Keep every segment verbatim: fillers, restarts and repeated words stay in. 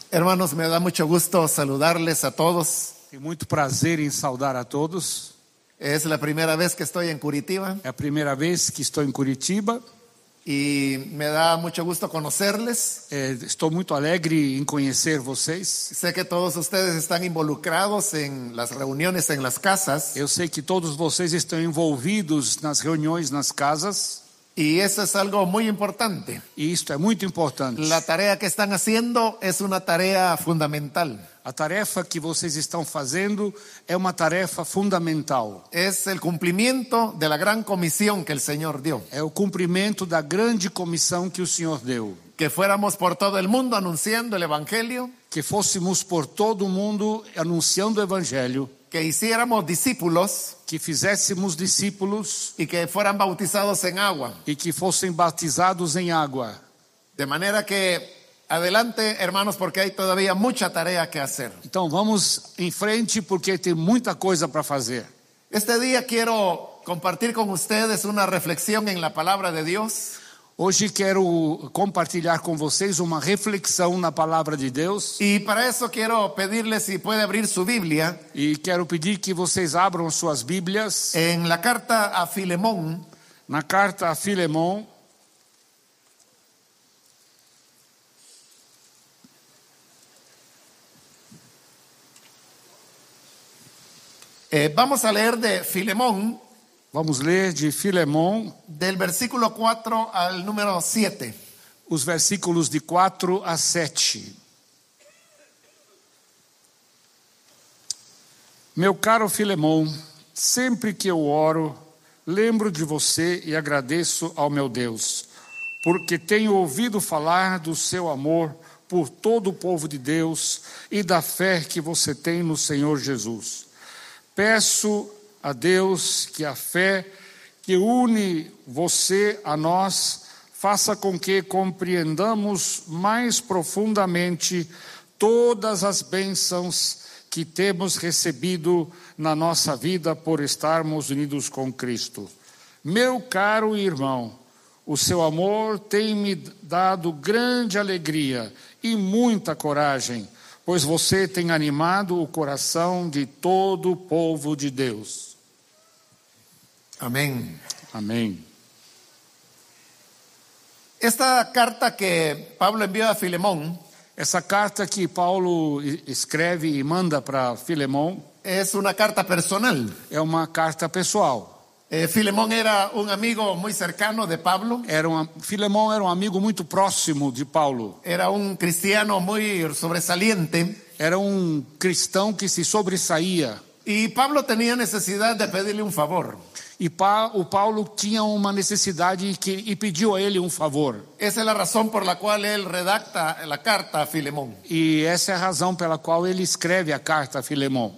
Hermanos, me da mucho gusto saludarles a todos. Tenho muito prazer em saudar a todos. Es la primera vez que estoy en Curitiba É a primeira vez que estou em Curitiba. y me da mucho gusto conocerles. É, estou muito alegre em conhecer vocês. Sé que todos ustedes están involucrados en las reuniones en las casas Eu sei que todos vocês estão envolvidos nas reuniões nas casas. y eso es algo muy importante. E isto é muito importante. La tarea que están haciendo es una tarea fundamental. A tarefa que vocês estão fazendo é uma tarefa fundamental. Es el cumplimiento de la gran comisión que el Señor dio. É o cumprimento da grande comissão que o Senhor deu. Que fuéramos por todo el mundo anunciando el Evangelio, Que fôssemos por todo o mundo anunciando o Evangelho. que hiciéramos discípulos Que fizéssemos discípulos y que fueran bautizados en agua. e que fossem batizados em água. De manera que adelante, hermanos, porque hay todavía mucha tarea que hacer. Então vamos em frente porque tem muita coisa para fazer. Este día quiero compartir con ustedes una reflexión en la palabra de Dios. Hoje quero compartilhar com vocês uma reflexão na palavra de Deus. Y para eso quiero pedirles si puede abrir su Biblia E quero pedir que vocês abram suas Bíblias en la carta a Filemón, na carta a Filemón. Eh, vamos a leer de Filemón, Vamos ler de Filemón del versículo cuatro al número siete. os versículos de quatro a sete. Meu caro Filemón, sempre que eu oro, lembro de você e agradeço ao meu Deus, porque tenho ouvido falar do seu amor por todo o povo de Deus e da fé que você tem no Senhor Jesus. Peço a Deus que a fé que une você a nós faça com que compreendamos mais profundamente todas as bênçãos que temos recebido na nossa vida por estarmos unidos com Cristo. Meu caro irmão, o seu amor tem me dado grande alegria e muita coragem, pois você tem animado o coração de todo o povo de Deus. Amén. Amém. Esta carta que Pablo envió a Filemón Essa carta que Paulo escreve e manda para Filemón es una carta personal. é uma carta pessoal. Eh, Filemón era un amigo muy cercano de Pablo. Era uma, Filemón era um amigo muito próximo de Paulo. Era un cristiano muy sobresaliente. Era um cristão que se sobressaía. Y Pablo tenía necesidad de pedirle un favor. E pa, o Paulo tinha uma necessidade que, e pediu a ele um favor. Esa es la razón por la cual él redacta la carta a Filemón. E essa é a razão pela qual ele escreve a carta a Filemón.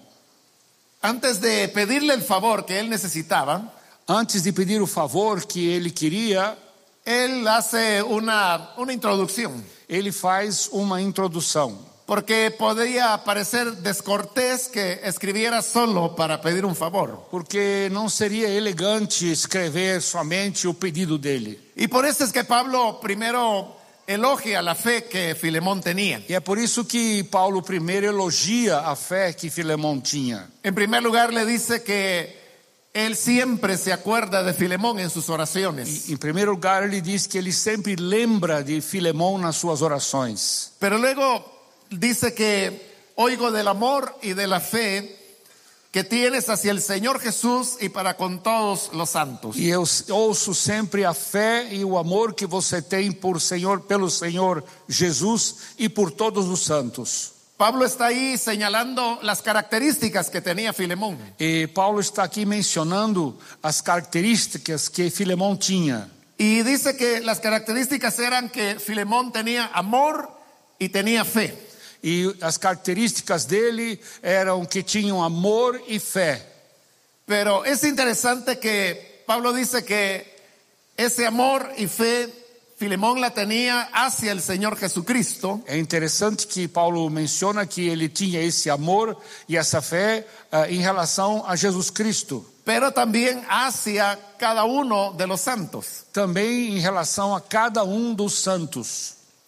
Antes de pedirle el favor que él necesitaba, Antes de pedir o favor que ele queria, él hace una, una introducción. ele faz uma introdução. Porque podría parecer descortés que escribiera solo para pedir un favor. Porque não seria elegante escrever somente o pedido dele. Y por eso es que Pablo primero elogia la fe que Filemón tenía. E é por isso que Paulo primeiro elogia a fé que Filemón tinha. En primer lugar le dice que él siempre se acuerda de Filemón en sus oraciones. E, em primeiro lugar, ele diz que ele sempre lembra de Filemón nas suas orações. Pero luego dice que oigo del amor y de la fe que tienes hacia el Señor Jesús y para con todos los santos. E eu ouço sempre a fé e o amor que você tem por Senhor, pelo Senhor Jesus e por todos os santos. Pablo está ahí señalando las características que tenía Filemón. E Paulo está aqui mencionando as características que Filemón tinha. Y dice que las características eran que Filemón tenía amor y tenía fe. E as características dele eram que tinham amor e fé. Pero es interesante que Pablo dice que ese amor y fe Filemón la tenía hacia el Señor Jesucristo. É interessante que Paulo menciona que ele tinha esse amor e essa fé uh, em relação a Jesus Cristo. Pero también hacia cada uno de los santos. Também em relação a cada um dos santos.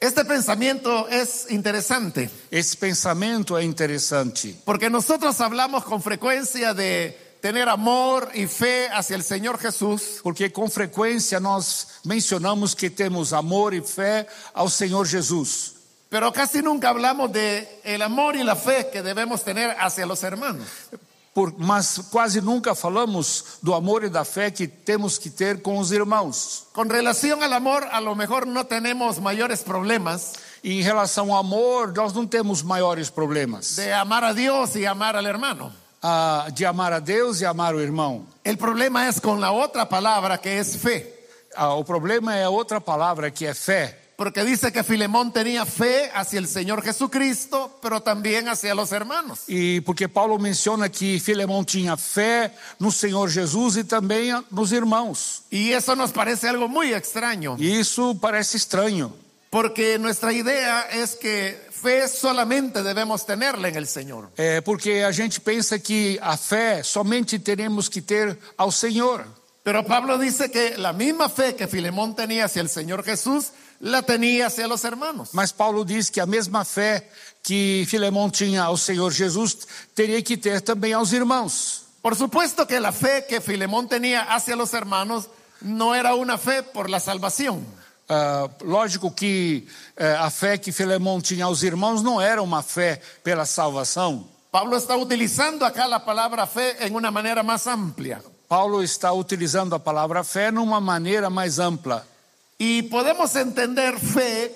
Este pensamiento es interesante, Esse pensamento é interessante, porque nosotros hablamos con frecuencia de tener amor y fe hacia el Señor Jesús, porque com frequência nós mencionamos que temos amor e fé ao Senhor Jesus. pero casi nunca hablamos de el amor y la fe que debemos tener hacia los hermanos. Por, mas quase nunca falamos do amor e da fé que temos que ter com os irmãos. Con relación al amor, a lo mejor no tenemos mayores problemas E em relação ao amor, nós não temos maiores problemas de amar a Dios y amar al hermano. ah, de amar a Deus e amar o irmão. El problema es con la otra palabra que es fe, Ah, o problema é a outra palavra que é fé. porque dice que Filemón tenía fe hacia el Señor Jesucristo, pero también hacia los hermanos. E porque Paulo menciona que Filemão tinha fé no Senhor Jesus e também nos irmãos. Y eso nos parece algo muy extraño, E isso parece estranho, porque nuestra idea es que fe solamente debemos tenerla en el Señor. é porque a gente pensa que a fé somente teremos que ter ao Senhor. Pero Pablo dice que la misma fe que Filemón tenía hacia el Señor Jesús, la tenía hacia los hermanos. Mas Paulo diz que a mesma fé que Filemão tinha ao Senhor Jesus teria que ter também aos irmãos. Por supuesto que la fe que Filemón tenía hacia los hermanos no era una fe por la salvación. Ah, lógico que eh, a fé que Filemão tinha aos irmãos não era uma fé pela salvação. Pablo está utilizando acá la palabra fe en una manera más amplia. Paulo está utilizando a palavra fé numa maneira mais ampla. Y podemos entender fe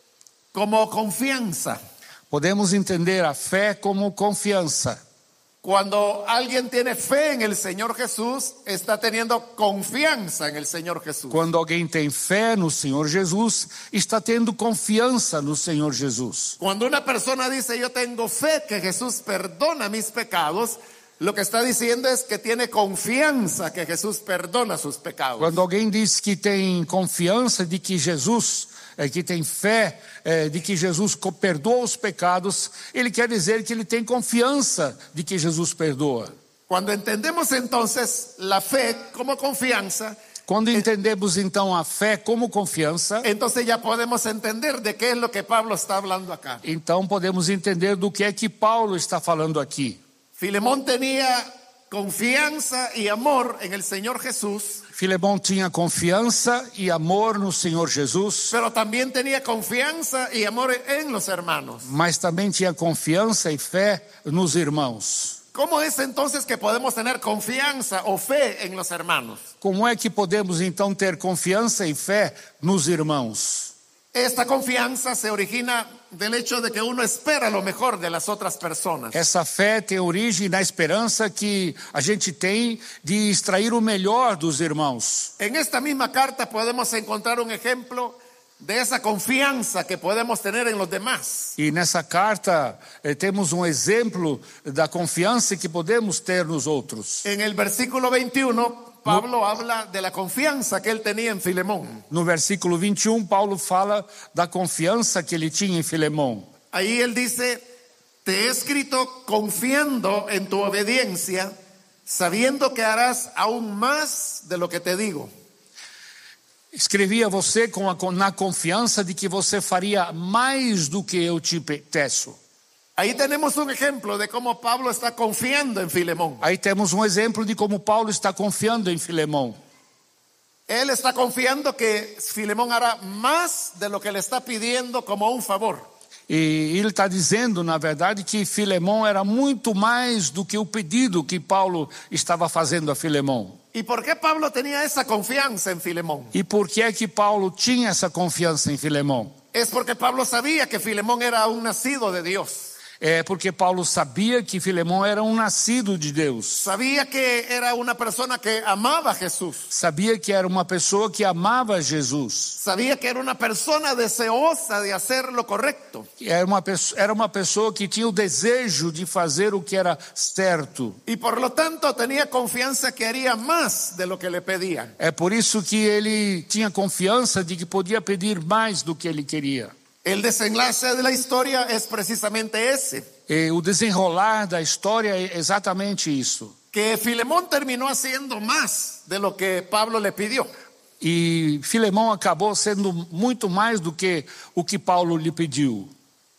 como confianza. Podemos entender a fé como confiança. Cuando alguien tiene fe en el Señor Jesús, está teniendo confianza en el Señor Jesús. Quando alguém tem fé no Senhor Jesus, está tendo confiança no Senhor Jesus. Cuando una persona dice yo tengo fe que Jesús perdona mis pecados, lo que está diciendo es que tiene confianza que Jesús perdona sus pecados. Quando alguém diz que tem confiança de que Jesus, é, que tem fé é, de que Jesus co- perdoa os pecados, ele quer dizer que ele tem confiança de que Jesus perdoa. Cuando entendemos entonces la fe como confianza, Quando entendemos então a fé como confiança, entonces ya podemos entender de qué es lo que Pablo está hablando acá. então podemos entender do que é que Paulo está falando aqui. Filemón tenía confianza y amor en el Señor Jesús, Filemão tinha confiança e amor no Senhor Jesus, pero también tenía confianza y amor en los hermanos. mas também tinha confiança e fé nos irmãos. ¿Cómo es entonces que podemos tener confianza o fe en los hermanos? Como é que podemos então ter confiança e fé nos irmãos? Esta confiança se origina del hecho de que uno espera lo mejor de las otras personas. Essa fé tem origem na esperança que a gente tem de extrair o melhor dos irmãos. En esta misma carta podemos encontrar un ejemplo de esa confianza que podemos tener en los demás. E nessa carta eh, temos um exemplo da confiança que podemos ter nos outros. En el versículo veintiuno, Pablo habla de la confianza que él tenía en Filemón. No versículo vinte e um, Paulo fala da confiança que ele tinha em Filemão. Ahí él dice, te he escrito confiando en tu obediencia, sabiendo que harás aún más de lo que te digo. Escrevi a você com a, com, na confiança de que você faria mais do que eu te peço. Ahí tenemos un ejemplo de cómo Pablo está confiando en Filemón. Aí temos um exemplo de como Paulo está confiando em Filemão. Él está confiando que Filemón hará más de lo que le está pidiendo como un favor. E ele está dizendo, na verdade, que Filemão era muito mais do que o pedido que Paulo estava fazendo a Filemão. ¿Y por qué Pablo tenía esa confianza en Filemón? E por que é que Paulo tinha essa confiança em Filemão? Es porque Pablo sabía que Filemón era un nacido de Dios. É porque Paulo sabia que Filemão era um nascido de Deus. Sabía que era una persona que amaba a Jesús. Sabia que era uma pessoa que amava Jesus. Sabía que era una persona deseosa de hacer lo correcto. Era uma, pessoa, era uma pessoa que tinha o desejo de fazer o que era certo. Y por lo tanto tenía confianza que haría más de lo que le pedían. É por isso que ele tinha confiança de que podia pedir mais do que ele queria. El desenlace de la historia es precisamente ese. E o desenrolar da história é exatamente isso. Que Filemón terminó haciendo más de lo que Pablo le pidió. E Filemão acabou sendo muito mais do que o que Paulo lhe pediu.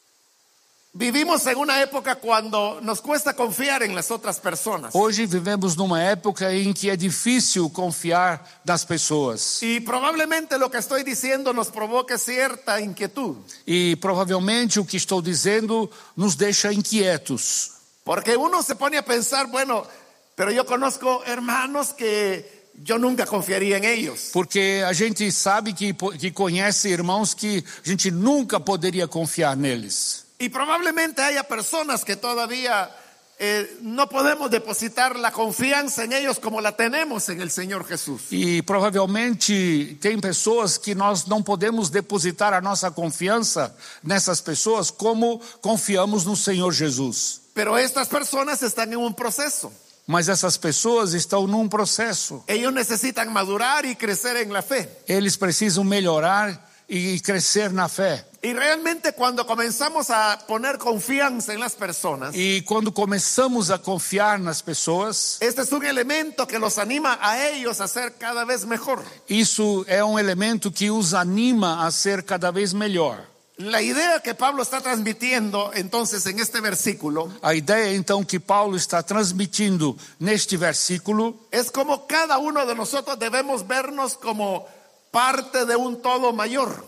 Vivimos en una época cuando nos cuesta confiar en las otras personas. Hoje vivemos numa época em que é difícil confiar nas pessoas. Y probablemente lo que estoy diciendo nos provoque cierta inquietud. E provavelmente o que estou dizendo nos deixa inquietos. Porque uno se pone a pensar, bueno, pero yo conozco hermanos que yo nunca confiaría en ellos. Porque a gente sabe que, que conhece irmãos que a gente nunca poderia confiar neles. Y probablemente haya personas que todavía eh, no podemos depositar la confianza en ellos como la tenemos en el Señor Jesús. E provavelmente tem pessoas que nós não podemos depositar a nossa confiança nessas pessoas como confiamos no Senhor Jesus. Pero estas personas están en un proceso. Mas essas pessoas estão num processo. Ellos necesitan madurar y crecer en la fe. Eles precisam melhorar e crescer na fé. Y realmente cuando comenzamos a poner confianza en las personas, E quando começamos a confiar nas pessoas, este es un elemento que los anima a ellos a ser cada vez mejor. isso é um elemento que os anima a ser cada vez melhor. La idea que Pablo está transmitiendo entonces en este versículo A ideia então que Paulo está transmitindo neste versículo es como cada uno de nosotros debemos vernos como parte de un todo mayor.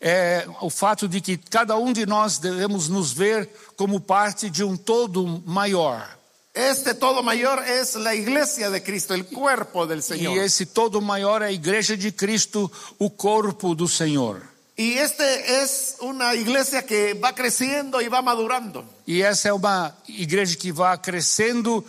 é o fato de que cada um de nós devemos nos ver como parte de um todo maior. Este todo mayor es la iglesia de Cristo, el cuerpo del E Señor. esse todo maior é a igreja de Cristo, o corpo do Senhor. Y este es una iglesia que va creciendo y va madurando. E essa é uma igreja que vai crescendo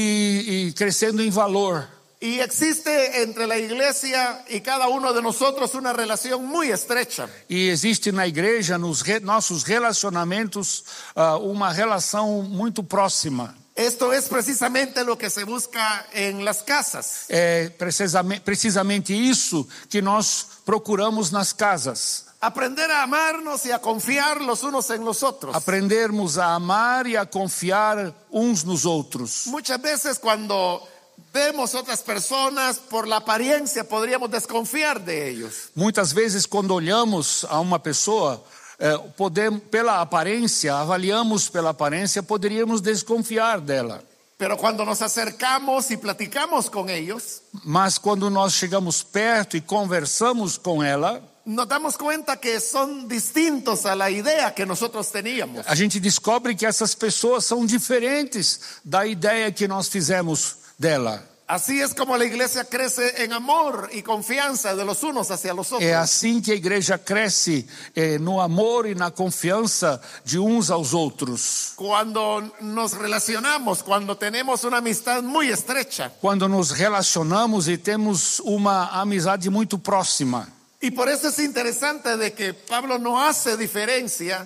e, e crescendo em valor. Y existe entre la iglesia y cada uno de nosotros una relación muy estrecha. E existe na igreja, nos re, nossos relacionamentos, uh, uma relação muito próxima. Esto es precisamente lo que se busca en las casas. É precisamente, precisamente isso que nós procuramos nas casas. Aprender a amarnos y a confiar los unos en los otros. Aprendermos a amar e a confiar uns nos outros. Muchas veces cuando vemos otras personas, por la apariencia podríamos desconfiar de ellos. Muitas vezes, quando olhamos a uma pessoa, é, podemos, pela aparência, avaliamos pela aparência, poderíamos desconfiar dela. Pero cuando nos acercamos y platicamos con ellos, Mas quando nós chegamos perto e conversamos com ela, nos damos cuenta que son distintos a la idea que nosotros teníamos. a gente descobre que essas pessoas são diferentes da ideia que nós fizemos dela. Así es como la iglesia crece en amor y confianza de los unos hacia los otros. É assim que a igreja cresce, é, no amor e na confiança de uns aos outros. Cuando nos relacionamos, cuando tenemos una amistad muy estrecha. Quando nos relacionamos e temos uma amizade muito próxima. Y por eso es interesante de que Pablo no hace diferencia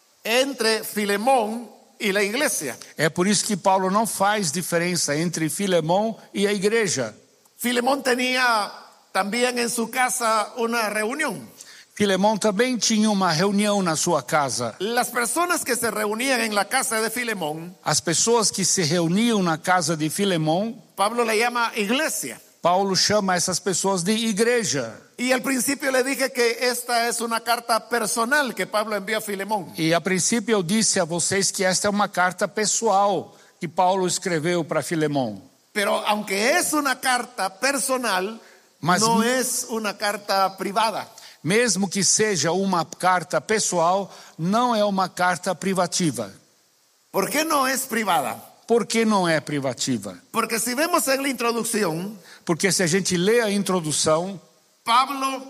entre Filemón y la iglesia. É por isso que Paulo não faz diferença entre Filemão e a igreja. Filemón tenía también en su casa una reunión. Filemão também tinha uma reunião na sua casa. Las personas que se reunían en la casa de Filemón, As pessoas que se reuniam na casa de Filemão, Pablo le llama iglesia. Paulo chama essas pessoas de igreja. Y al principio le dije que esta es una carta personal que Pablo envió a Filemón. E a princípio eu disse a vocês que esta é uma carta pessoal que Paulo escreveu para Filemão. Pero aunque es una carta personal, Mas- no es una carta privada. Mesmo que seja uma carta pessoal, não é uma carta privativa. ¿Por qué no es privada? Por que não é privativa? Porque si vemos en la introducción, Porque se a gente lê a introdução, Pablo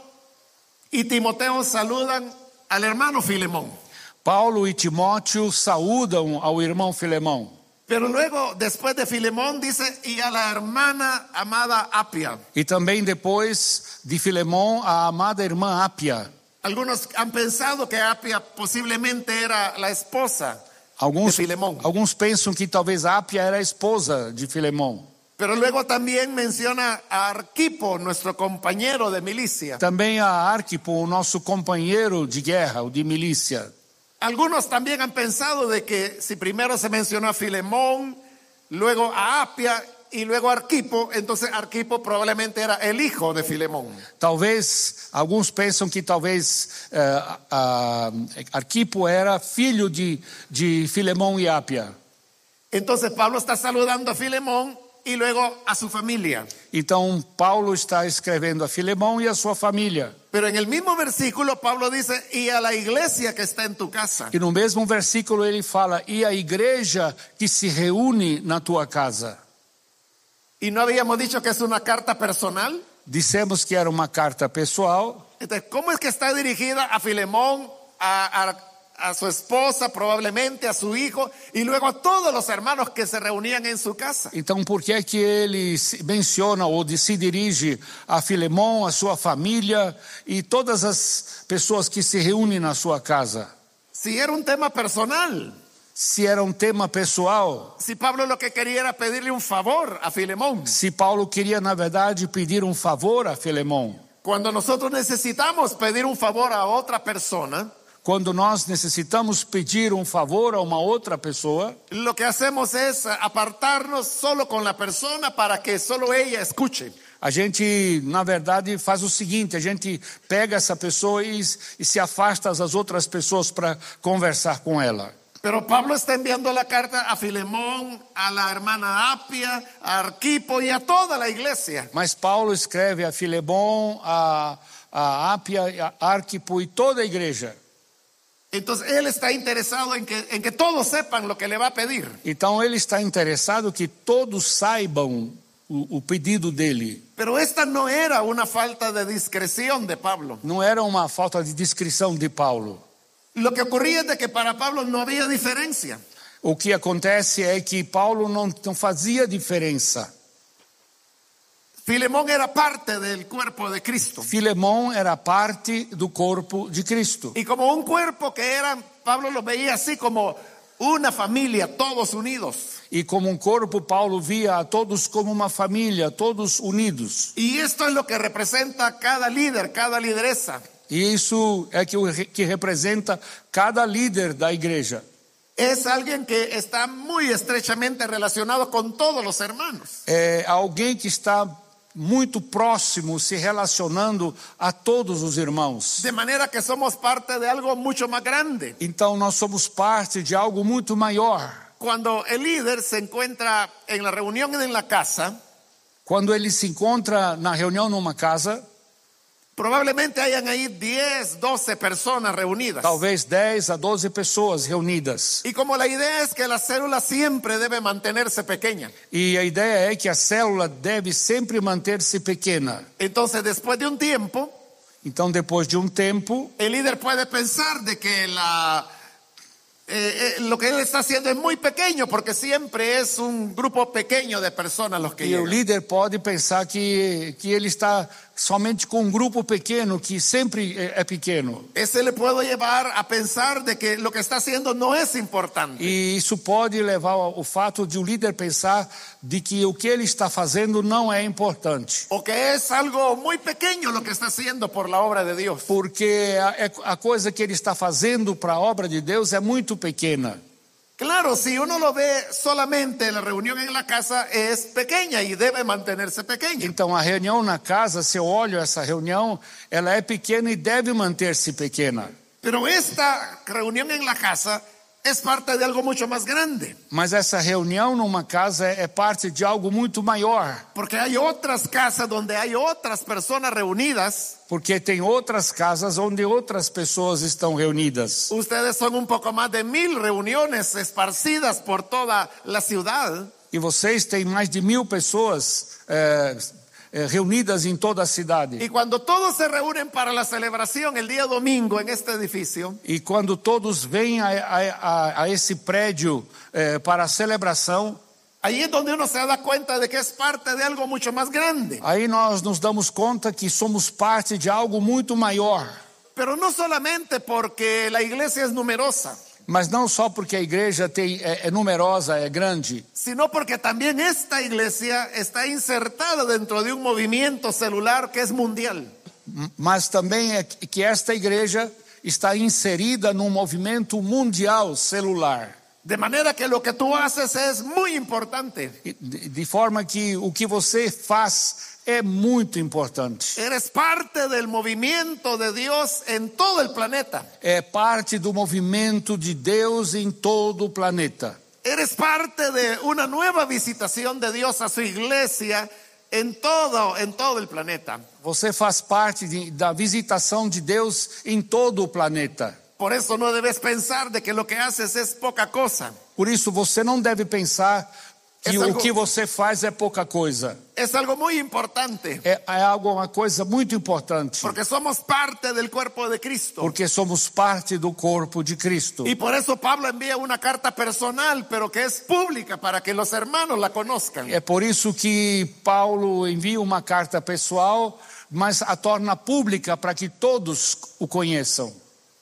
y Timoteo saludan al hermano Filemón. Paulo e Timóteo saúdam ao irmão Filemão. Pero luego, después de Filemón, dice, y a la hermana amada Apia. E também depois de Filemão, a amada irmã Ápia. Algunos han pensado que Apia posiblemente era la esposa Alguns, de Filemón. alguns pensam que talvez Ápia era a esposa de Filemão. Pero luego también menciona a Arquipo, nuestro compañero de milicia. Também a Arquipo, o nosso companheiro de guerra, o de milícia. Algunos también han pensado de que si primero se mencionó a Filemón, luego a Apia y luego Arquipo, entonces Arquipo probablemente era el hijo de Filemón. Talvez, alguns pensam que talvez eh, ah, Arquipo era filho de, de Filemão e Ápia. Entonces Pablo está saludando a Filemón y luego a su familia. Então Paulo está escrevendo a Filemão e a sua família. Pero en el mismo versículo Pablo dice, y a la iglesia que está en tu casa. E no mesmo versículo ele fala, e a igreja que se reúne na tua casa. Y no habíamos dicho que es una carta personal. Dissemos que era uma carta pessoal. Entonces, ¿cómo es que está dirigida a Filemón, a, a a su esposa, probablemente a su hijo, y luego a todos los hermanos que se reunían en su casa? Então, por que é que ele menciona ou se dirige a Filemão, a sua família e todas as pessoas que se reúnem na sua casa? Si era un tema personal, Se era um tema pessoal, si Pablo lo que quería era pedirle un favor a Filemón. se Paulo queria, na verdade, pedir um favor a Filemão. Cuando nosotros necesitamos pedir un favor a otra persona, Quando nós necessitamos pedir um favor a uma outra pessoa, lo que hacemos es apartarnos solo con la persona para que solo ella escuche. a gente, na verdade, faz o seguinte, a gente pega essa pessoa e, e se afasta das outras pessoas para conversar com ela. Pero Pablo está enviando la carta a Filemón, a la hermana Apia, a Arquipo y a toda la iglesia. Mas Paulo escreve a Filemão, a, a Ápia, a Arquipo e toda a igreja. Entonces él está interesado en que, en que todos sepan lo que le va a pedir. Então ele está interessado que todos saibam o, o pedido dele. Pero esta no era una falta de discreción de Pablo. Não era uma falta de discrição de Paulo. Lo que ocurría es de que para Pablo no había diferencia. O que acontece é que Paulo não, não fazia diferença. Filemón era parte del cuerpo de Cristo. Filemão era parte do corpo de Cristo. Y como un cuerpo que era, Pablo lo veía así como una familia, todos unidos. E como um corpo, Paulo via a todos como uma família, todos unidos. Y esto es lo que representa cada líder, cada lideresa. E isso é que, o, que representa cada líder da igreja. Es alguien que está muy estrechamente relacionado con todos los hermanos. É alguém que está muito próximo, se relacionando a todos os irmãos. De manera que somos parte de algo mucho más grande. Então nós somos parte de algo muito maior. Cuando el líder se encuentra en la reunión en la casa, Quando ele se encontra na reunião numa casa, probablemente hayan ahí diez, doce personas reunidas. talvez dez a doze pessoas reunidas. Y como la idea es que la célula siempre debe mantenerse pequeña, E a ideia é que a célula deve sempre manter-se pequena. entonces después de un tiempo, Então, depois de um tempo, el líder puede pensar de que la, eh, eh, lo que él está haciendo es muy pequeño, porque siempre es un grupo pequeño de personas los que e o llegan. líder pode pensar que, que ele está somente com um grupo pequeno, que sempre é, é pequeno. Ese le puedo llevar a pensar de que lo que está haciendo no es importante. E isso pode levar ao, ao fato de o líder pensar de que o que ele está fazendo não é importante. O que es algo muy pequeño lo que está haciendo por la obra de Dios. Porque a, a coisa que ele está fazendo para a obra de Deus é muito pequena. Claro, si uno lo ve solamente, la reunión en la casa es pequeña y debe mantenerse pequeña. Então, a reunião na casa, se eu olho essa reunião, ela é pequena e deve manter-se pequena. Pero esta reunión en la casa es parte de algo mucho más grande. Mas essa reunião numa casa é parte de algo muito maior. Porque hay otras casas donde hay otras personas reunidas. Porque tem outras casas onde outras pessoas estão reunidas. Ustedes son un poco más de mil reuniones esparcidas por toda la ciudad. E vocês têm mais de mil pessoas é, é, reunidas em toda a cidade. Y cuando todos se reúnen para la celebración el día domingo en este edificio, E quando todos vêm a, a, a esse prédio é, para a celebração, ahí es donde uno se da cuenta de que es parte de algo mucho más grande. aí nós nos damos conta que somos parte de algo muito maior. Pero no solamente porque la iglesia es numerosa, Mas não só porque a igreja tem, é, é numerosa, é grande, sino porque también esta iglesia está insertada dentro de un movimiento celular que es mundial. mas também é que esta igreja está inserida num movimento mundial celular. De manera que lo que tú haces es muy importante. De, de forma que o que você faz é muito importante. Eres parte del movimiento de Dios en todo el planeta. É parte do movimento de Deus em todo o planeta. Eres parte de una nueva visitación de Dios a su iglesia en todo, en todo el planeta. Você faz parte de, da visitação de Deus em todo o planeta. Por eso no debes pensar de que lo que haces es poca cosa. Por isso você não deve pensar que É o algo- que você faz é pouca coisa. Es algo muy importante, É, é algo, uma coisa muito importante. porque somos parte del cuerpo de Cristo. Porque somos parte do corpo de Cristo. Y por eso Pablo envía una carta personal, pero que es pública para que los hermanos la conozcan. É por isso que Paulo envia uma carta pessoal, mas a torna pública para que todos o conheçam.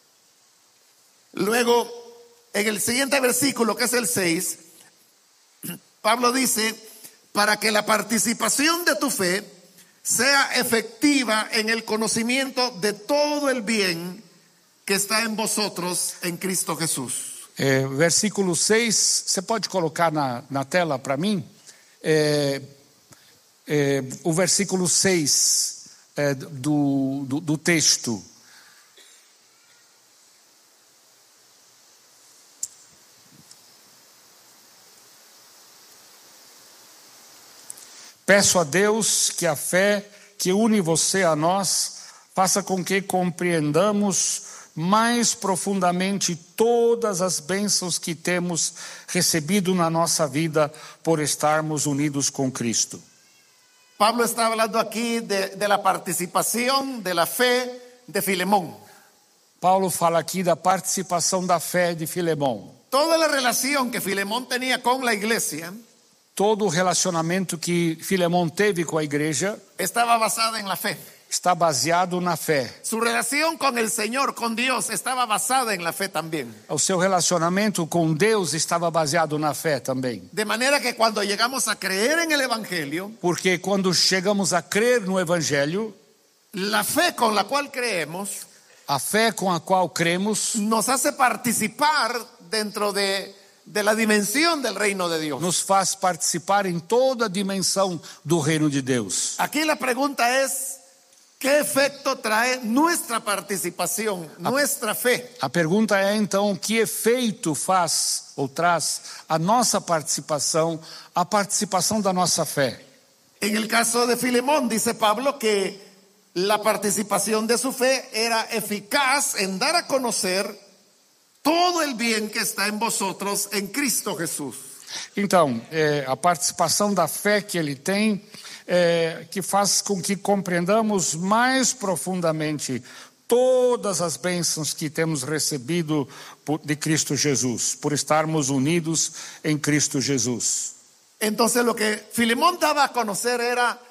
Luego, en el siguiente versículo, que es el seis, Pablo dice, para que la participación de tu fe sea efectiva en el conocimiento de todo el bien que está en vosotros en Cristo Jesús. É, versículo seis, você pode colocar na, na tela para mim? É, é, o versículo seis é, do, do, do texto. Peço a Deus que a fé que une você a nós faça com que compreendamos mais profundamente todas as bênçãos que temos recebido na nossa vida por estarmos unidos com Cristo. Pablo está hablando aquí de, de la participación de la fe de Filemón. Paulo fala aqui da participação da fé de Filemón. Toda la relación que Filemón tenía con la iglesia Todo o relacionamento que Filemón teve com a igreja estaba basada en la fe. está baseado na fé. Su relación con el Señor, con Dios, estaba basada en la fe también. O seu relacionamento com Deus estava baseado na fé também. De manera que cuando llegamos a creer en el Evangelio, Porque quando chegamos a crer no Evangelho, la fe con la cual creemos a fé com a qual cremos nos hace participar dentro de, de la dimensión del reino de Dios. nos faz participar em toda a dimensão do reino de Deus. Aquí la pregunta es, ¿qué efecto trae nuestra participación, nuestra fe? A pergunta é então, que efeito faz ou traz a nossa participação, a participação da nossa fé? En el caso de Filemón, dice Pablo que la participación de su fe era eficaz en dar a conocer todo el bien que está en vosotros en Cristo Jesús. Então, é, a participação da fé que ele tem, é, que faz com que compreendamos mais profundamente todas as bênçãos que temos recebido por, de Cristo Jesus, por estarmos unidos em Cristo Jesus. Entonces lo que Filemón daba a conocer era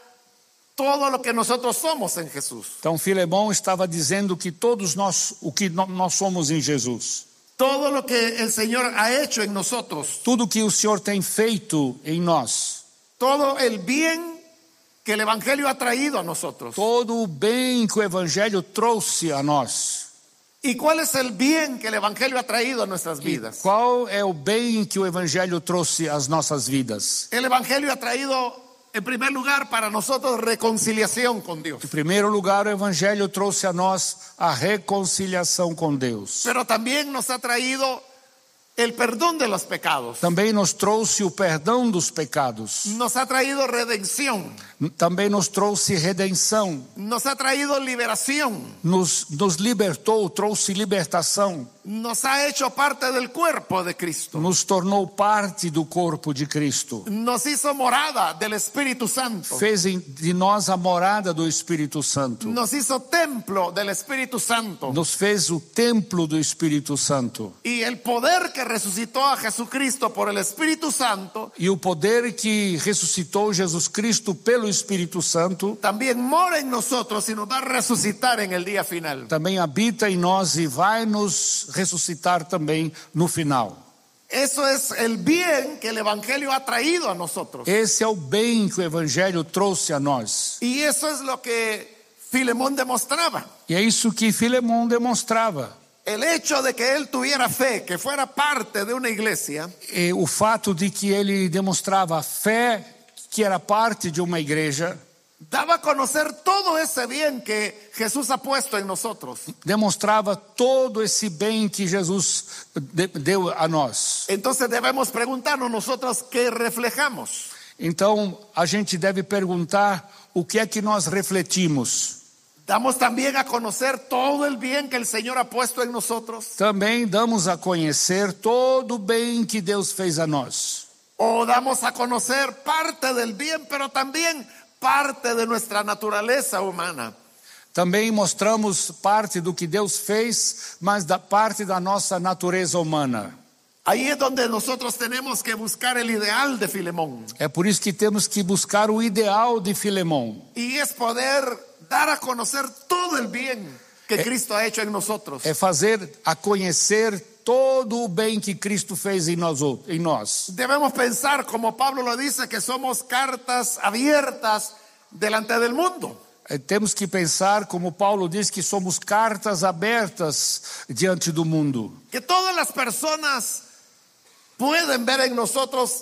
todo lo que nosotros somos en Jesús. Então, Filemón estava dizendo que todos nós, o que no- nós somos em Jesus. Todo lo que el Señor ha hecho en nosotros. Tudo que o Senhor tem feito em nós. Todo el bien que el Evangelio ha traído a nosotros. Todo o bem que o Evangelho trouxe a nós. ¿Y cuál es el bien que el Evangelio ha traído a nuestras E vidas? qual é o bem que o Evangelho trouxe às nossas vidas? El Evangelio ha traído, en primer lugar, para nosotros reconciliación con Dios. Em primeiro lugar, o Evangelho trouxe a nós a reconciliação com Deus. Pero también nos ha traído el perdón de los pecados. Também nos trouxe o perdão dos pecados. Nos ha traído redención. Também nos trouxe redenção. Nos ha traído liberación. Nos, nos libertou, trouxe libertação. Nos ha hecho parte del cuerpo de Cristo. Nos tornou parte do corpo de Cristo. Nos hizo morada del Espíritu Santo. Fez em- de nós a morada do Espírito Santo. Nos hizo templo del Espíritu Santo. Nos fez o templo do Espírito Santo. Y el poder que resucitó a Jesucristo por el Espíritu Santo E o poder que ressuscitou Jesus Cristo pelo Espírito Santo también mora en nosotros y nos va a resucitar en el día final. também habita em nós e vai nos ressuscitar também no final. Eso es el bien que el Evangelio ha traído a nosotros. Esse é o bem que o Evangelho trouxe a nós. Y eso es lo que Filemón demostraba. E é isso que Filemón demonstrava. el hecho de que él tuviera fe, que fuera parte de una iglesia, E o fato de que ele demonstrava fé, que era parte de uma igreja, daba a conocer todo ese bien que Jesús ha puesto en nosotros. demonstrava todo esse bem que Jesus de- deu a nós. Entonces debemos preguntarnos nosotros qué reflejamos. Então, a gente deve perguntar o que é que nós refletimos. Damos también a conocer todo el bien que el Señor ha puesto en nosotros. Também damos a conhecer todo o bem que Deus fez a nós. O damos a conocer parte del bien, pero también parte de nuestra naturaleza humana. Também mostramos parte do que Deus fez, mas da parte da nossa natureza humana. Ahí es donde nosotros tenemos que buscar el ideal de Filemón. É por isso que temos que buscar o ideal de Filemón. Y es poder dar a conocer todo el bien que Cristo ha hecho en nosotros. É fazer a conhecer todo o bem que Cristo fez em nós. Em nós. Debemos pensar, como Pablo lo dice, que somos cartas abiertas delante del mundo. É, temos que pensar, como Paulo diz, que somos cartas abertas diante do mundo. Que todas las personas pueden ver en nosotros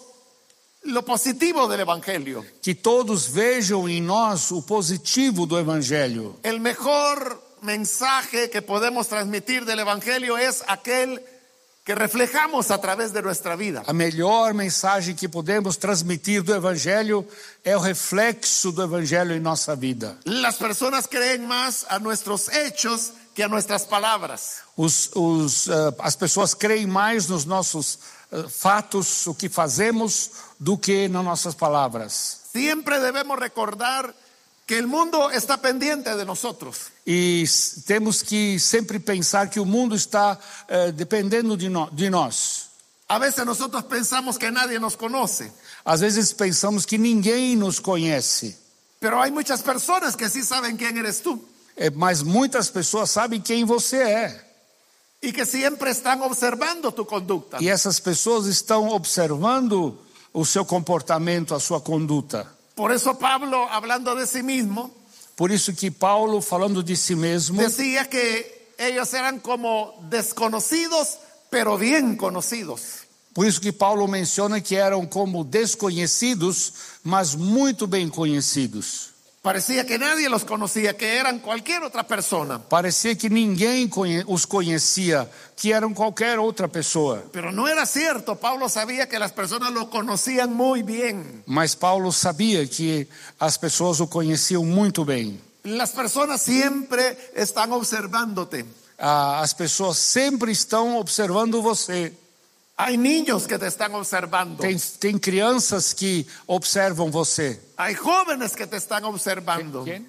lo positivo del Evangelio. Que todos vejam em nós o positivo do Evangelho. El mejor mensaje que podemos transmitir del Evangelio es aquel que reflejamos a través de nuestra vida. A melhor mensagem que podemos transmitir do Evangelho é o reflexo do Evangelho em nossa vida. Las personas creen más a nuestros hechos que a nuestras palabras. Os, os, uh, as pessoas creem mais nos nossos uh, fatos, o que fazemos, do que nas nossas palavras. Siempre debemos recordar que el mundo está pendiente de nosotros. E s- temos que sempre pensar que o mundo está uh, dependendo de, no, de nós. A veces nosotros pensamos que nadie nos conoce, Às vezes pensamos que ninguém nos conhece, pero hay muchas personas que sí saben quién eres tú é, mas muitas pessoas sabem quem você é. y que siempre están observando tu conducta. E essas pessoas estão observando o seu comportamento, a sua conduta. Por eso Pablo, hablando de sí mismo, Por isso que Paulo, falando de si mesmo, decía que ellos eran como desconocidos, pero bien conocidos. por isso que Paulo menciona que eram como desconhecidos, mas muito bem conhecidos. Parecía que nadie los conocía, que eran cualquier otra persona. Parecia que ninguém conhe- os conhecia, que eram qualquer outra pessoa. Pero no era cierto. Pablo sabía que las personas lo conocían muy bien. Mas Paulo sabia que as pessoas o conheciam muito bem. Las personas siempre están observándote. Ah, as pessoas sempre estão observando você. Hay niños que te están observando. Tem, tem crianças que observam você. Hay jóvenes que te están observando. Quem?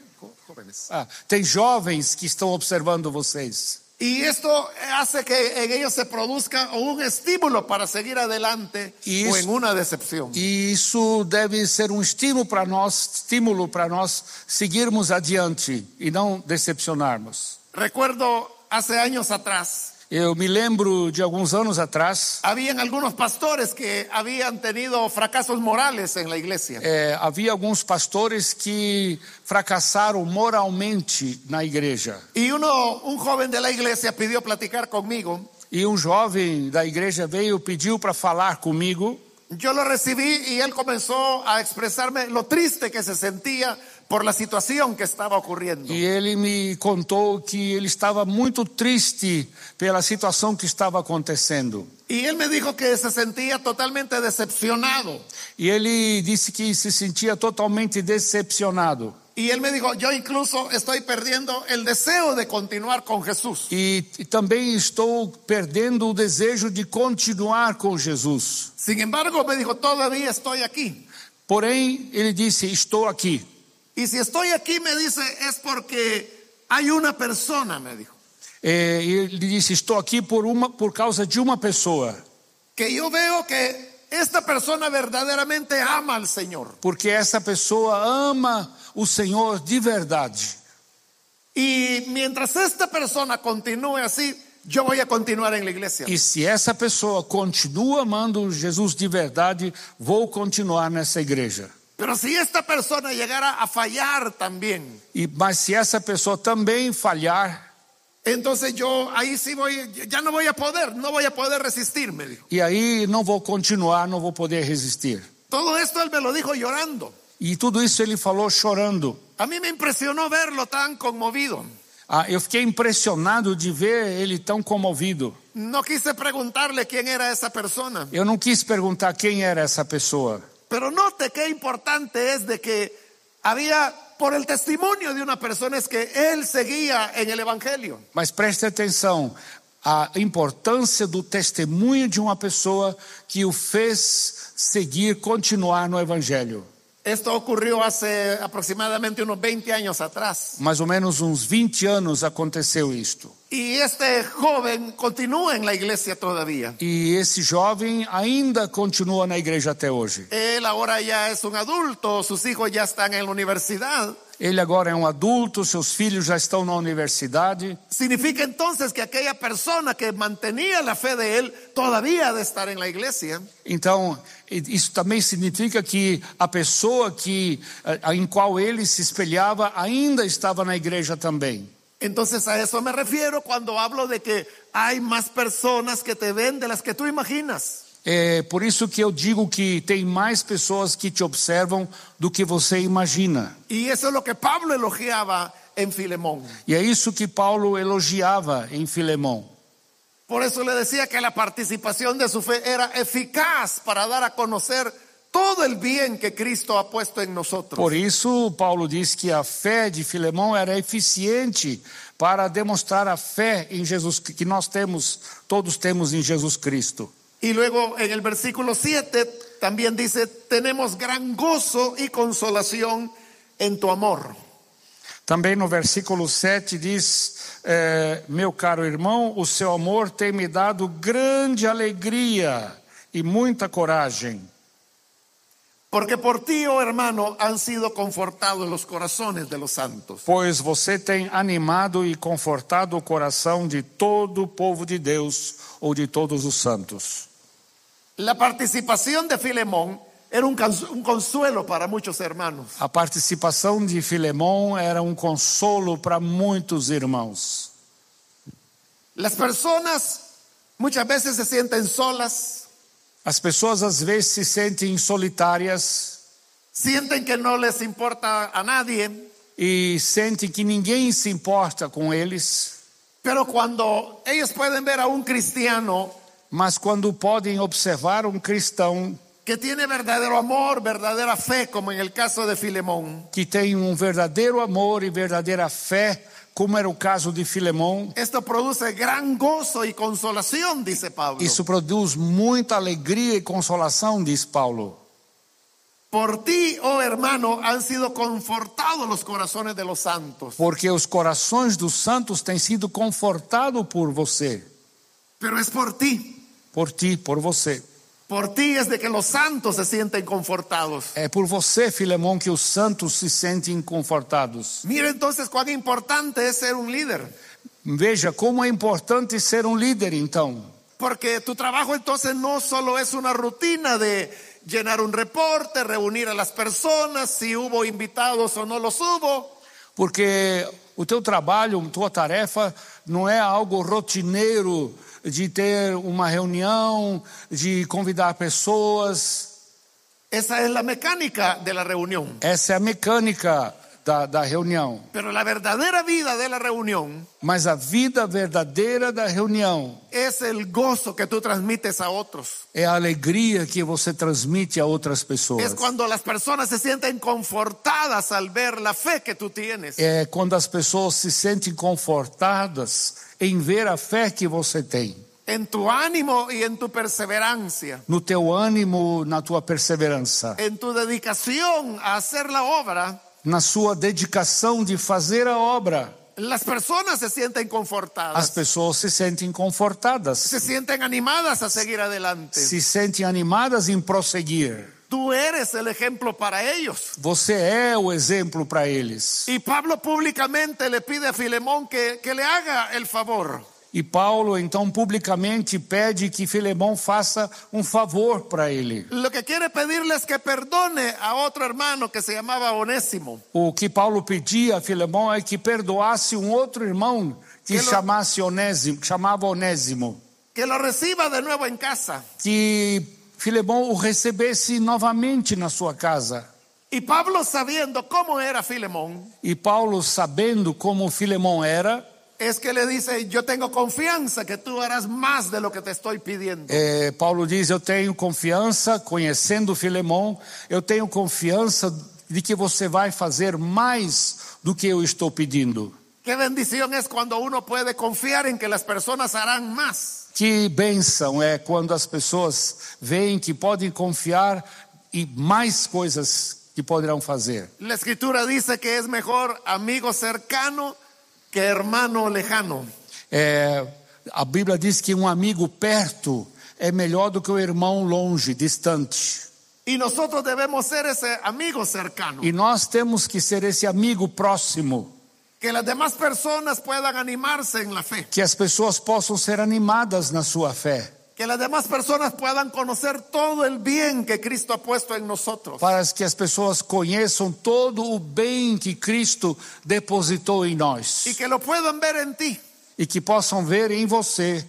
Ah, tem jovens que estão observando vocês. Y esto hace que en ellos se produzca un estímulo para seguir adelante Y o es- en una decepción. E isso deve ser um estímulo para nós, estímulo para nós seguirmos adiante e não decepcionarmos. Recuerdo hace años atrás, Eu me lembro de alguns anos atrás, habían algunos pastores que habían tenido fracasos morales en la iglesia. é, havia alguns pastores que fracassaram moralmente na igreja. Y uno, un joven de la iglesia pidió platicar conmigo. E um jovem da igreja veio, pediu para falar comigo. Yo lo recibí y él comenzó a expresarme lo triste que se sentía por la situación que estaba ocurriendo. E ele me contou que ele estava muito triste pela situação que estava acontecendo. Y él me dijo que se sentía totalmente decepcionado. E ele disse que se sentia totalmente decepcionado. Y él me dijo, yo incluso estoy perdiendo el deseo de continuar con Jesús. E, e também estou perdendo o desejo de continuar com Jesus. Sin embargo, me dijo, todavía estoy aquí. Porém, ele disse, estou aqui. Y si estoy aquí, me dice, es porque hay una persona, me dijo, É, e ele disse, estou aqui por, uma, por causa de uma pessoa. que yo veo que esta persona verdaderamente ama al Señor. Porque essa pessoa ama o Senhor de verdade. Y mientras esta persona continúe así, yo voy a continuar en la iglesia. E se essa pessoa continua amando Jesus de verdade, vou continuar nessa igreja. Pero si esta persona llegara a fallar también, E, mas se essa pessoa também falhar, Entonces yo ahí sí voy, ya no voy a poder, no voy a poder resistirme, dijo. E aí não vou continuar, não vou poder resistir. Todo esto él me lo dijo llorando. E tudo isso ele falou chorando. A mí me impresionó verlo tan conmovido. Ah, eu fiquei impressionado de ver ele tão comovido. No quise preguntarle quién era esa persona. Eu não quis perguntar quem era essa pessoa. Pero note qué importante es de que había, por el testimonio de una persona, es que él seguía en el evangelio. Mas preste atenção, a importância do testemunho de uma pessoa que o fez seguir, continuar no evangelho. Esto ocurrió hace aproximadamente unos veinte años atrás. Mais ou menos uns vinte anos aconteceu isto. Y este joven continúa en la iglesia todavía. E esse jovem ainda continua na igreja até hoje. Él ahora ya es un adulto, sus hijos ya están en la universidad. Ele agora é um adulto, seus filhos já estão na universidade. Significa entonces que aquella persona que mantenía la fe de él todavía ha de estar en la iglesia. Então, isso também significa que a pessoa que, em qual ele se espelhava ainda estava na igreja também. Entonces a eso me refiero cuando hablo de que hay más personas que te ven de las que tú imaginas. É por isso que eu digo que tem mais pessoas que te observam do que você imagina. Y eso es lo que Pablo elogiaba en Filemón. E é isso que Paulo elogiava em Filemón. Por eso le decía que la participación de su fe era eficaz para dar a conocer todo el bien que Cristo ha puesto en nosotros. Por isso, Paulo diz que a fé de Filemón era eficiente para demonstrar a fé em Jesus, que nós temos, todos temos em Jesus Cristo. Y luego en el versículo siete también dice, tenemos gran gozo y consolación en tu amor. Também no versículo sete diz, eh, meu caro irmão, o seu amor tem me dado grande alegria e muita coragem. Porque por ti, oh hermano, han sido confortados los corazones de los santos. Pois você tem animado e confortado o coração de todo o povo de Deus ou de todos os santos. La participación de Filemón era un, un consuelo para muchos hermanos. A participação de Filemón era um consolo para muitos irmãos. Las personas muchas veces se sienten solas. As pessoas às vezes se sentem solitárias. Sienten que no les importa a nadie. E sentem que ninguém se importa com eles. Pero cuando ellos pueden ver a un cristiano, mas quando podem observar um cristão que tiene verdadero amor, verdadera fe, como en el caso de Filemón, que tem um verdadeiro amor e verdadeira fé, como era o caso de Filemón, esto produce gran gozo y consolación, dice Pablo. Isso produz muita alegria e consolação, diz Paulo. Por ti, oh hermano, han sido confortados los corazones de los santos. Porque os corações dos santos têm sido confortados por você. Pero es por ti. Por ti, por você. Por ti es de que los santos se sienten confortados. É por você, Filemón, que os santos se sentem confortados. Mira entonces cuán importante es ser un líder. Veja como é importante ser um líder, então. Porque tu trabajo entonces no solo es una rutina de llenar un reporte, reunir a las personas, si hubo invitados o no los hubo. Porque o teu trabalho, tua tarefa não é algo rotineiro de ter uma reunião, de convidar pessoas. Esa es la mecánica de la reunión. Essa é a mecânica da, da reunião. Pero la verdadera vida de la reunión, mas a vida verdadeira da reunião es el gozo que tú transmites a otros. É a alegria que você transmite a outras pessoas. Es cuando las personas se sienten confortadas al ver la fe que tú tienes. É quando as pessoas se sentem confortadas em ver a fé que você tem. En tu ánimo y en tu perseverancia. No teu ânimo, na tua perseverança. En tu dedicación a hacer la obra. Na sua dedicação de fazer a obra. Las personas se sienten confortadas. As pessoas se sentem confortadas. Se sienten animadas a seguir adelante. Se sentem animadas em prosseguir. Tú eres el ejemplo para ellos. Você é o exemplo para eles. Y Pablo públicamente le pide a Filemón que, que le haga el favor. E Paulo então publicamente pede que Filemón faça um favor para ele. Lo que quiere pedirle es que perdone a otro hermano que se llamaba Onésimo. O que Paulo pedia a Filemón é que perdoasse um outro irmão que Que lo- chamasse Onésimo, chamava Onésimo, que lo reciba de nuevo en casa. que Filemão o recebesse novamente na sua casa. Y Pablo, sabiendo cómo era Filemón, E Paulo, sabendo como Filemão era, es que le dice: yo tengo confianza que tú harás más de lo que te estoy pidiendo. é, Paulo diz, eu tenho confiança, conhecendo Filemão, eu tenho confiança de que você vai fazer mais do que eu estou pedindo. Qué bendición es cuando uno puede confiar en que las personas harán más. Que bênção é quando as pessoas veem que podem confiar e mais coisas que poderão fazer. La escritura dice que es mejor amigo cercano que hermano lejano. É, a Bíblia diz que um amigo perto é melhor do que o irmão longe, distante. Y nosotros debemos ser ese amigo cercano. E nós temos que ser esse amigo próximo, Que las demás personas puedan animarse en la fe. que as pessoas possam ser animadas na sua fé, Que las demás personas puedan conocer todo el bien que Cristo ha puesto en nosotros. para que as pessoas conheçam todo o bem que Cristo depositou em nós Y que lo puedan ver en ti. e que possam ver em você.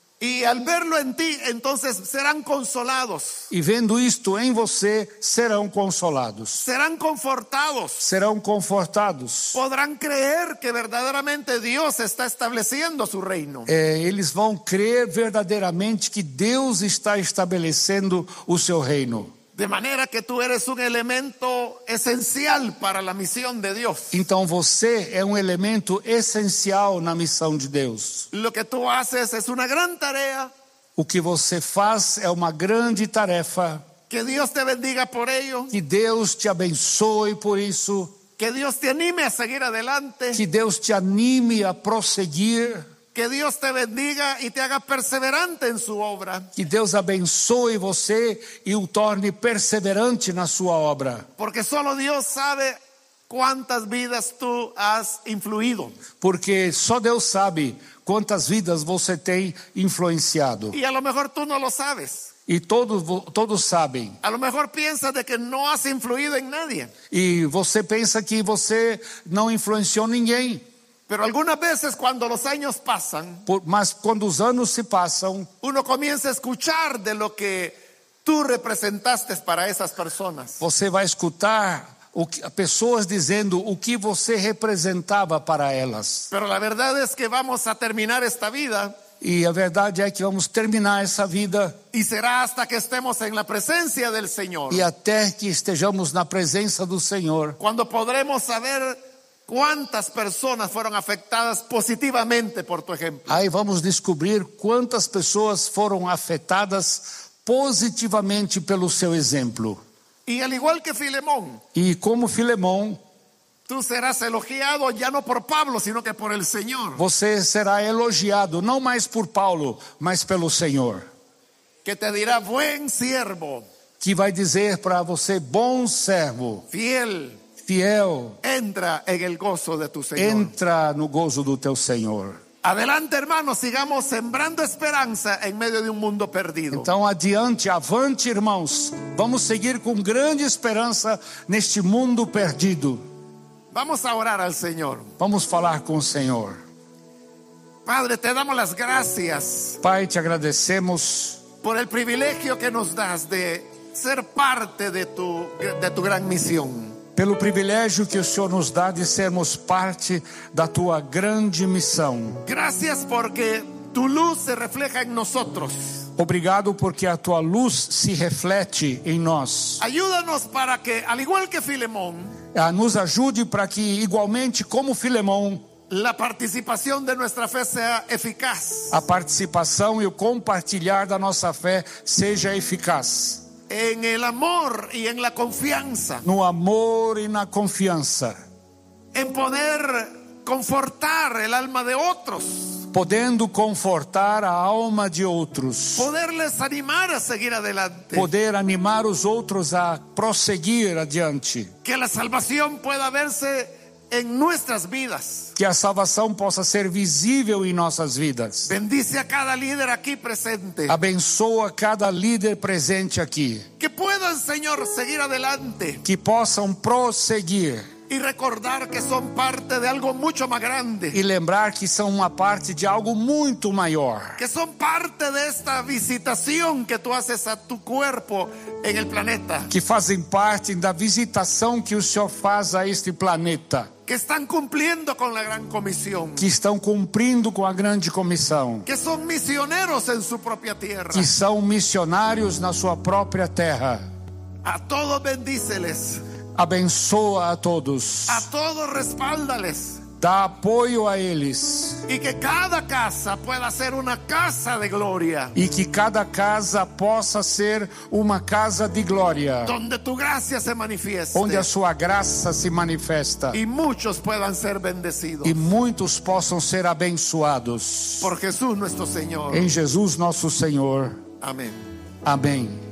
Y al verlo en ti, entonces serán consolados, E vendo isto em você, serão consolados, serán confortados, serão confortados. podrán creer que verdaderamente Dios está estableciendo su reino. É, eles vão crer verdadeiramente que Deus está estabelecendo o seu reino. De manera que tú eres un elemento esencial para la misión de Dios. Então você é um elemento essencial na missão de Deus. Lo que tú haces es una gran tarea. O que você faz é uma grande tarefa. Que Dios te bendiga por ello. Que Deus te abençoe por isso. Que Dios te anime a seguir adelante. Que Deus te anime a prosseguir. Que Dios te bendiga y te haga perseverante en su obra. Que Deus abençoe você e o torne perseverante na sua obra. Porque solo Dios sabe cuántas vidas tú has influido. Porque só Deus sabe quantas vidas você tem influenciado. Y a lo mejor tú no lo sabes. E todos, todos sabem. A lo mejor piensas de que no has influido en nadie. E você pensa que você não influenciou ninguém. Pero algunas veces cuando los años pasan, Por, mas quando os anos se passam, uno comienza a escuchar de lo que tú representaste para esas personas. você vai escutar o que, pessoas dizendo o que você representava para elas. Pero la verdad es que vamos a terminar esta vida E a verdade é que vamos terminar essa vida y será hasta que estemos en la presencia del Señor e até que estejamos na presença do Senhor, cuando podremos saber cuántas personas fueron afectadas positivamente por tu ejemplo. aí vamos descobrir quantas pessoas foram afetadas positivamente pelo seu exemplo. Y al igual que Filemón, E como Filemão, tú serás elogiado ya no por Pablo, sino que por el Señor, você será elogiado não mais por Paulo, mas pelo Senhor, que te dirá: buen siervo, que vai dizer para você: bom servo, fiel, fiel, entra en el gozo de tu Señor. entra no gozo do teu Senhor. Adelante, hermanos, sigamos sembrando esperanza en medio de un mundo perdido. Então adiante, avante, irmãos, vamos seguir com grande esperança neste mundo perdido. Vamos a orar al Señor. Vamos falar com o Senhor. Padre, te damos las gracias Pai, te agradecemos por el privilegio que nos das de ser parte de tu, de tu gran misión. pelo privilégio que o Senhor nos dá de sermos parte da tua grande missão. Gracias porque tu luz se refleja en nosotros. Obrigado porque a tua luz se reflete em nós. Ayúdanos para que, al igual que Filemón, Ah, nos ajude para que, igualmente como Filemão, la participación de nuestra fe sea eficaz a participação e o compartilhar da nossa fé seja eficaz. en el amor y en la confianza, No amor e na confiança, en poder confortar el alma de otros, podendo confortar a alma de outros, poderles animar a seguir adelante, poder animar os outros a prosseguir adiante, que la salvación pueda verse en nuestras vidas. que a salvação possa ser visível em nossas vidas. Bendice a cada líder aquí presente, Abençoa cada líder presente aqui, que puedan, Señor, seguir adelante que possam prosseguir y y recordar que son parte de algo mucho más grande. E lembrar que são uma parte de algo muito maior. Que son parte de esta visitación que tú haces a tu cuerpo en el planeta. Que fazem parte da visitação que o Senhor faz a este planeta. Que están cumpliendo con la gran comisión. Que estão cumprindo com a grande comissão. Que son misioneros en su propia tierra. Que são missionários na sua própria terra. A todos bendíceles. Abençoa a todos. A todos respáldales. Dá apoio a eles. Y que cada casa pueda ser una casa de gloria. E que cada casa possa ser uma casa de glória. Donde tu gracia se manifieste. Onde a sua graça se manifesta. Y muchos puedan ser bendecidos. E muitos possam ser abençoados. Por Jesús nuestro Señor. Em Jesus nosso Senhor. Amén. Amém.